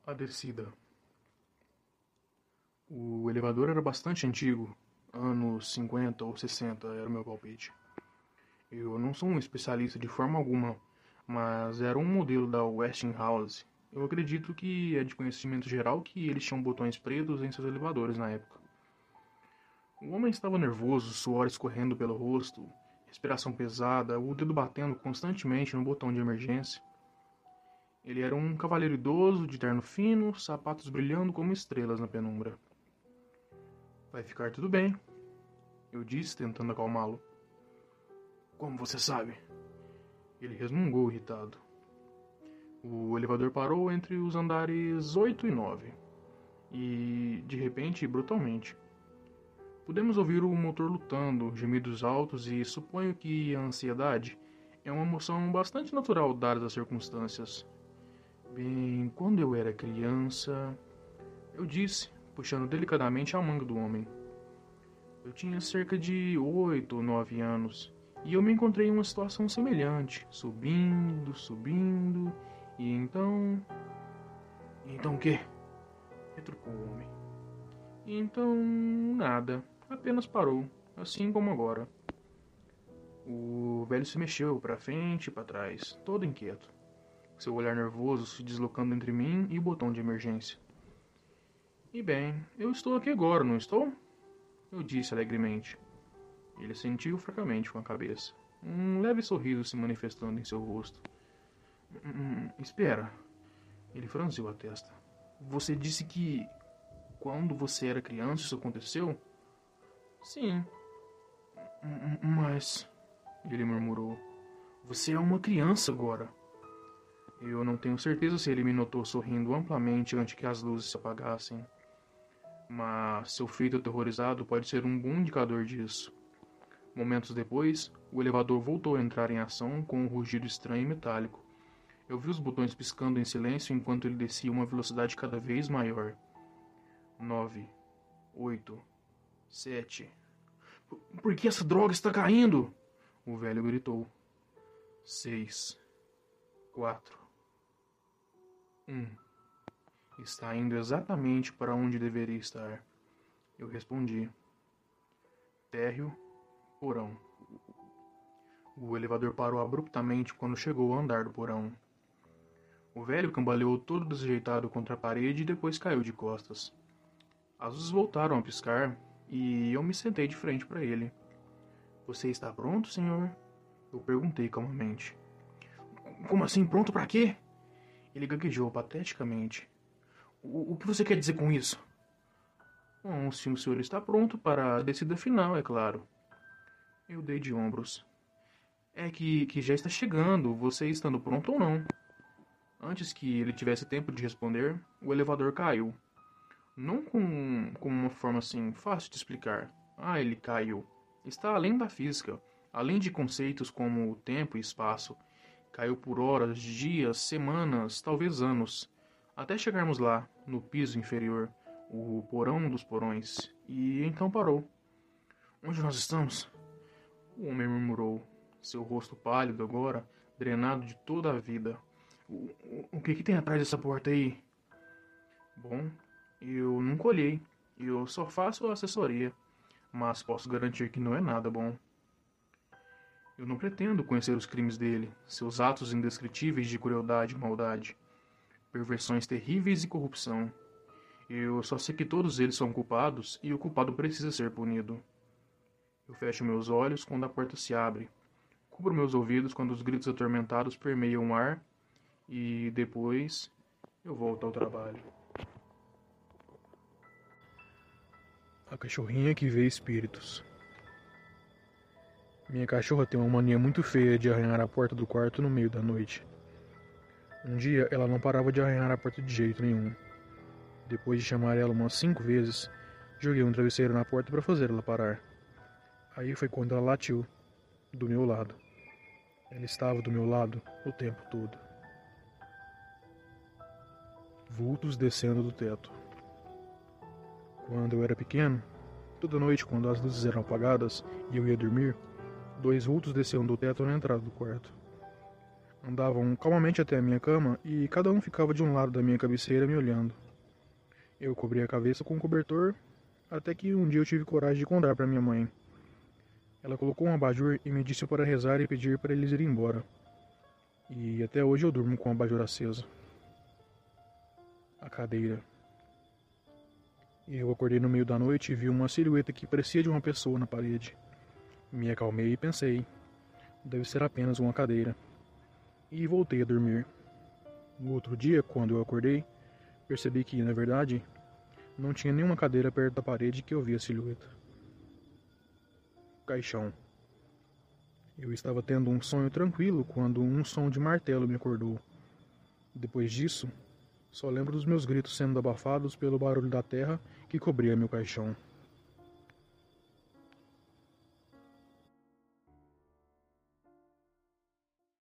A descida. O elevador era bastante antigo, anos 50 ou 60 era o meu palpite. Eu não sou um especialista de forma alguma, mas era um modelo da Westinghouse. Eu acredito que é de conhecimento geral que eles tinham botões pretos em seus elevadores na época. O homem estava nervoso, suor escorrendo pelo rosto, respiração pesada, o dedo batendo constantemente no botão de emergência. Ele era um cavalheiro idoso, de terno fino, sapatos brilhando como estrelas na penumbra. Vai ficar tudo bem, eu disse, tentando acalmá-lo. Como você sabe? Ele resmungou irritado. O elevador parou entre os andares 8 e 9. E, de repente, brutalmente. Pudemos ouvir o motor lutando, gemidos altos e suponho que a ansiedade é uma emoção bastante natural dadas as circunstâncias. Bem, quando eu era criança, eu disse, puxando delicadamente a manga do homem. Eu tinha cerca de 8 ou 9 anos e eu me encontrei em uma situação semelhante, subindo, e então... Então o quê? Retrucou o homem. Então, nada, apenas parou, assim como agora. O velho se mexeu para frente e para trás, todo inquieto. Seu olhar nervoso se deslocando entre mim e o botão de emergência. E bem, eu estou aqui agora, não estou? Eu disse alegremente. Ele sentiu fracamente com a cabeça, um leve sorriso se manifestando em seu rosto. Espera. Ele franziu a testa. Você disse que quando você era criança isso aconteceu? Sim. Mas... Ele murmurou. Você é uma criança agora. Eu não tenho certeza se ele me notou sorrindo amplamente antes que as luzes se apagassem. Mas seu feito aterrorizado pode ser um bom indicador disso. Momentos depois, o elevador voltou a entrar em ação com um rugido estranho e metálico. Eu vi os botões piscando em silêncio enquanto ele descia a uma velocidade cada vez maior. 9, 8, 7... Por que essa droga está caindo? O velho gritou. 6, 4, 1. Está indo exatamente para onde deveria estar. Eu respondi. Térreo, porão. O elevador parou abruptamente quando chegou ao andar do porão. O velho cambaleou todo desajeitado contra a parede e depois caiu de costas. As luzes voltaram a piscar e eu me sentei de frente para ele. Você está pronto, senhor? Eu perguntei calmamente. Como assim, pronto para quê? Ele gaguejou pateticamente. O que você quer dizer com isso? Bom, se o senhor está pronto para a descida final, é claro. Eu dei de ombros. É que já está chegando, você estando pronto ou não. Antes que ele tivesse tempo de responder, o elevador caiu. Não com uma forma assim fácil de explicar. Ah, ele caiu. Está além da física, além de conceitos como tempo e espaço. Caiu por horas, dias, semanas, talvez anos, até chegarmos lá, no piso inferior, o porão dos porões, e então parou. Onde nós estamos? O homem murmurou, seu rosto pálido agora, drenado de toda a vida. O que tem atrás dessa porta aí? Bom, eu nunca olhei, eu só faço assessoria, mas posso garantir que não é nada bom. Eu não pretendo conhecer os crimes dele, seus atos indescritíveis de crueldade e maldade, perversões terríveis e corrupção. Eu só sei que todos eles são culpados e o culpado precisa ser punido. Eu fecho meus olhos quando a porta se abre, cubro meus ouvidos quando os gritos atormentados permeiam o ar e, depois, eu volto ao trabalho. A cachorrinha que vê espíritos. Minha cachorra tem uma mania muito feia de arranhar a porta do quarto no meio da noite. Um dia ela não parava de arranhar a porta de jeito nenhum. Depois de chamar ela umas 5 vezes, joguei um travesseiro na porta para fazer ela parar. Aí foi quando ela latiu, do meu lado. Ela estava do meu lado o tempo todo. Vultos descendo do teto. Quando eu era pequeno, toda noite quando as luzes eram apagadas e eu ia dormir, 2 vultos desciam do teto na entrada do quarto. Andavam calmamente até a minha cama e cada um ficava de um lado da minha cabeceira me olhando. Eu cobri a cabeça com um cobertor, até que um dia eu tive coragem de contar para minha mãe. Ela colocou um abajur e me disse para rezar e pedir para eles irem embora. E até hoje eu durmo com o abajur aceso. A cadeira. Eu acordei no meio da noite e vi uma silhueta que parecia de uma pessoa na parede. Me acalmei e pensei, deve ser apenas uma cadeira. E voltei a dormir. No outro dia, quando eu acordei, percebi que, na verdade, não tinha nenhuma cadeira perto da parede que eu via a silhueta. Caixão. Eu estava tendo um sonho tranquilo quando um som de martelo me acordou. Depois disso, só lembro dos meus gritos sendo abafados pelo barulho da terra que cobria meu caixão.